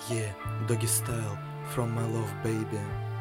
Yeah, doggy style from my love baby.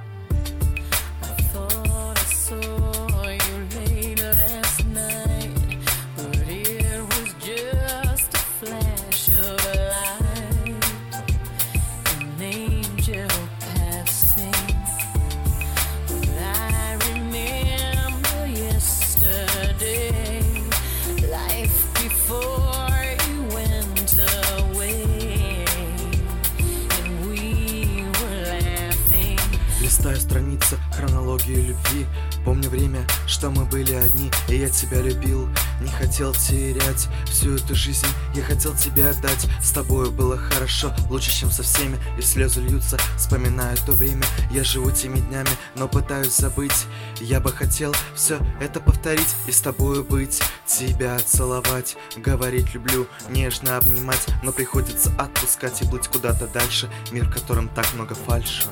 I thought I saw you late last night, but it was just a flash of light, an angel passing. But I remember yesterday, life before you went away, and we were laughing. Листаю страницы хронологии любви. Помню время, что мы были одни, и я тебя любил. Не хотел терять всю эту жизнь, я хотел тебе отдать. С тобою было хорошо, лучше, чем со всеми. И слезы льются, вспоминаю то время. Я живу теми днями, но пытаюсь забыть. Я бы хотел все это повторить и с тобою быть. Тебя целовать, говорить люблю, нежно обнимать. Но приходится отпускать и плыть куда-то дальше. Мир, в котором так много фальши.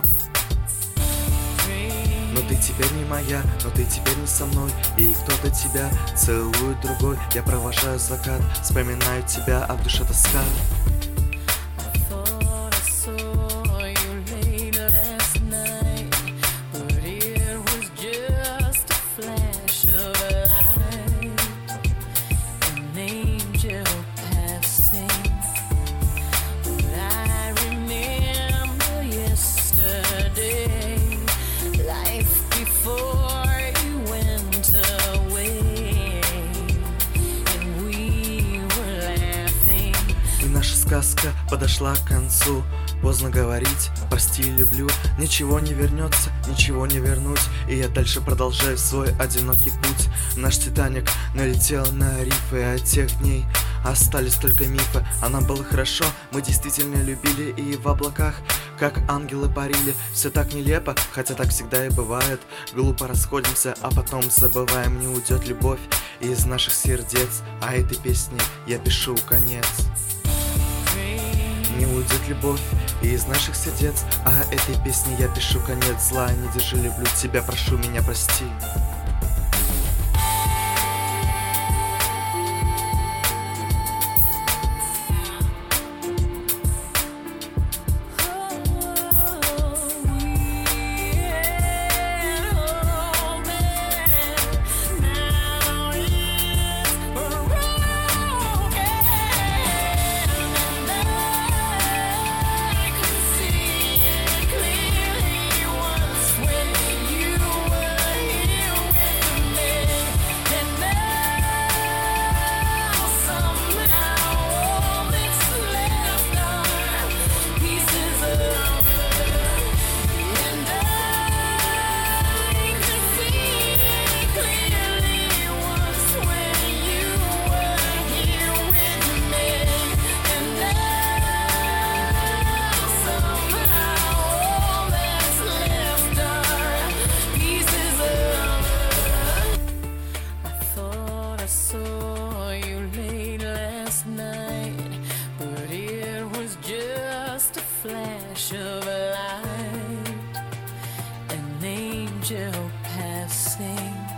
Но ты теперь не моя, но ты теперь не со мной. И кто-то тебя целует другой. Я провожаю закат, вспоминаю тебя, а в душе тоска. I thought I saw you late last night, but it was just a flash of light, an angel passing. But I remember yesterday, life before you went away, and we were laughing. И наша сказка подошла к концу. Поздно говорить, прости, люблю. Ничего не вернется, ничего не вернуть. И я дальше продолжаю свой одинокий путь. Наш Титаник налетел на рифы, а от тех дней остались только мифы. А нам было хорошо, мы действительно любили. И в облаках, как ангелы, парили. Все так нелепо, хотя так всегда и бывает. Глупо расходимся, а потом забываем. Не уйдет любовь из наших сердец. А этой песне я пишу конец. Не уйдет любовь из наших сердец, а этой песне я пишу конец. Зла не держи, люблю тебя, прошу меня прости. Saw you late last night, but it was just a flash of light, an angel passing.